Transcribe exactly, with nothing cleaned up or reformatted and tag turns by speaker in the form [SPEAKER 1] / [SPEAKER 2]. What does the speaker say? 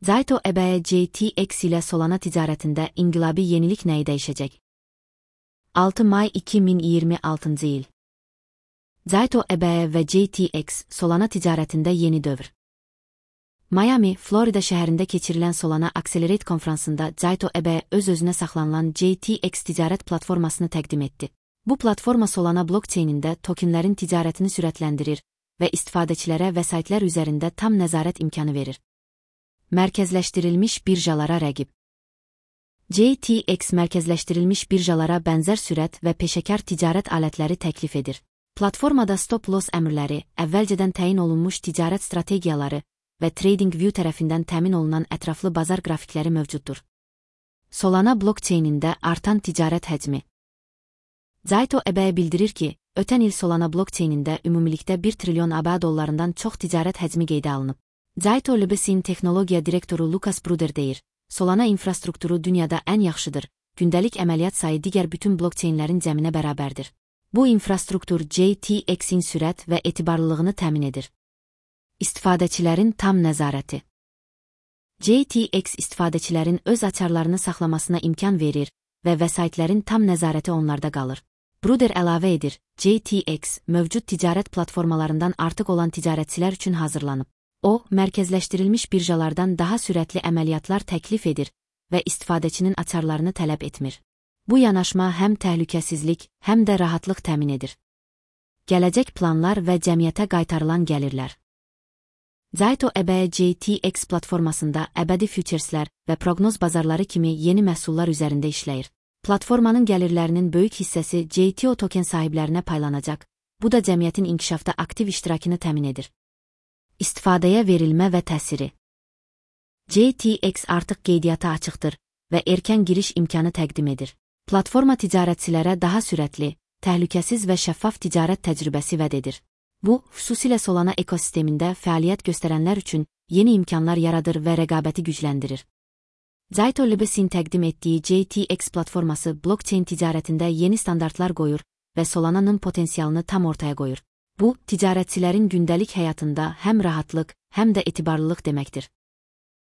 [SPEAKER 1] Zayto E B E J T X ile Solana ticaretinde inqilabi yenilik neyi değişecek? altı May iki min iyirmi altıncı yıl. Zayto E B E ve J T X, Solana ticaretinde yeni dövr. Miami, Florida şehrinde keçirilən Solana Accelerate konferansında Zayto E B E öz-özünə saxlanılan J T X ticaret platformasını təqdim etdi. Bu platforma Solana blockchainində tokenlərin ticarətini sürətləndirir və istifadəçilərə vəsaitlər üzərində tam nəzarət imkanı verir. Mərkəzləşdirilmiş birjalara rəqib. J T X mərkəzləşdirilmiş birjalara bənzər sürət və peşəkar ticarət alətləri təklif edir. Platformada stop-loss əmrləri, əvvəlcədən təyin olunmuş ticarət strategiyaları və TradingView tərəfindən təmin olunan ətraflı bazar qrafikləri mövcuddur. Solana blockchainində artan ticarət həcmi. Zayto E B E bildirir ki, ötən il Solana blockchainində ümumilikdə bir trilyon A B dollarından çox ticarət həcmi qeydə alınıb. Zayto Lübesin texnologiya direktoru Lucas Bruder deyir, Solana infrastrukturu dünyada ən yaxşıdır, gündəlik əməliyyat sayı digər bütün blockchainlərin cəminə bərabərdir. Bu infrastruktur J T X'in sürət və etibarlılığını təmin edir. İstifadəçilərin tam nəzarəti. J T X istifadəçilərin öz açarlarını saxlamasına imkan verir və vəsaitlərin tam nəzarəti onlarda qalır. Bruder əlavə edir, J T X mövcud ticarət platformalarından artıq olan ticarətçilər üçün hazırlanıb. O, mərkəzləşdirilmiş birjalardan daha sürətli əməliyyatlar təklif edir və istifadəçinin açarlarını tələb etmir. Bu yanaşma həm təhlükəsizlik, həm də rahatlıq təmin edir. Gələcək planlar və cəmiyyətə qaytarılan gəlirlər. Zayto E B E J T X platformasında əbədi futureslər və proqnoz bazarları kimi yeni məhsullar üzərində işləyir. Platformanın gəlirlərinin böyük hissəsi J T O token sahiblərinə paylanacaq, bu da cəmiyyətin inkişafda aktiv iştirakını təmin edir. İstifadəyə verilmə və təsiri. J T X artıq qeydiyyata açıqdır və erkən giriş imkanı təqdim edir. Platforma ticarətçilərə daha sürətli, təhlükəsiz və şəffaf ticarət təcrübəsi vəd edir. Bu, xüsusilə Solana ekosistemində fəaliyyət göstərənlər üçün yeni imkanlar yaradır və rəqabəti gücləndirir. Zayto Lübesin təqdim etdiyi J T X platforması blockchain ticarətində yeni standartlar qoyur və Solana'nın potensialını tam ortaya qoyur. Bu, ticarətçilərin gündəlik həyatında həm rahatlıq, həm də etibarlılıq deməkdir.